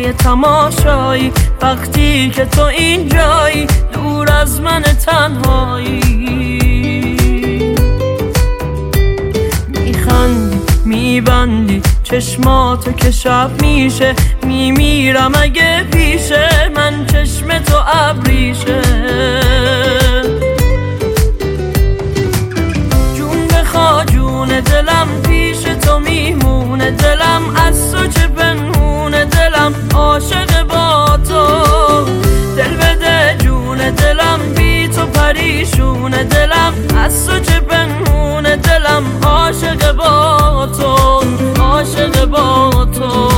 زیبای تماشایی وقتی که تو اینجایی دور از من تنهایی. میخندی میبندی چشماتو که شب میشه میمیرم اگه پیشه من چشم تو ابریشه. جون بخوا جون دلم پیش تو میمونه دلم از تو چه پنهونه دلم عاشق با تو. دل بده جون دلم بی تو پریشونه دلم از تو چه پنهونه دلم عاشق با تو عاشق با تو.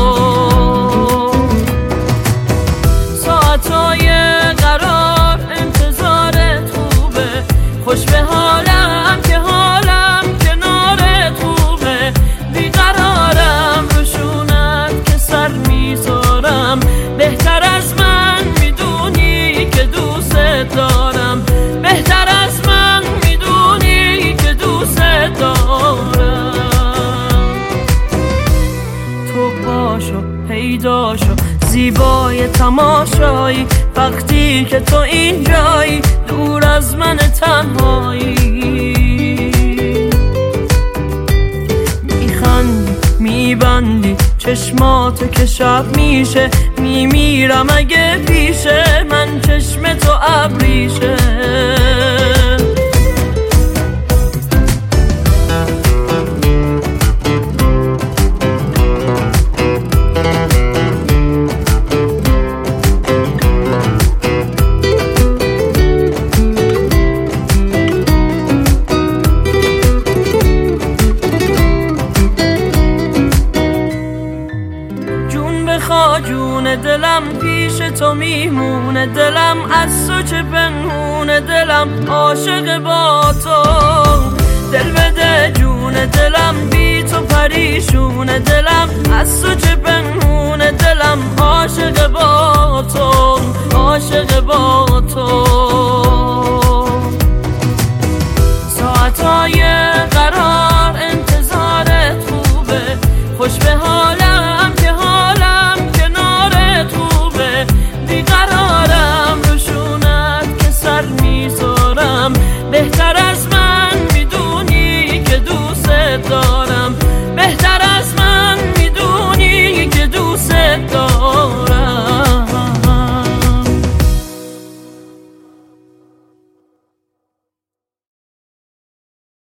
ساعتای قرار انتظارت خوبه خوش به حالم که حالم کنارت خوبه. بیقرارم روشونت که سر میذارم بهتر از من میدونی که دوست دارم بهتر از من میدونی که دوست دارم. تو پاشو پیدا شو زیبای تماشایی وقتی که تو اینجایی دور از من تنهایی. میخندی میبندی چشماتو که شب میشه میمیرم اگه پیشه من چشم تو ابریشه. جون دلم پیش تو میمونه دلم از تو چه پنهونه دلم عاشق با تو. دل بده جون دلم بی تو پریشونه دلم از تو چه پنهونه دلم عاشق با تو عاشق با تو.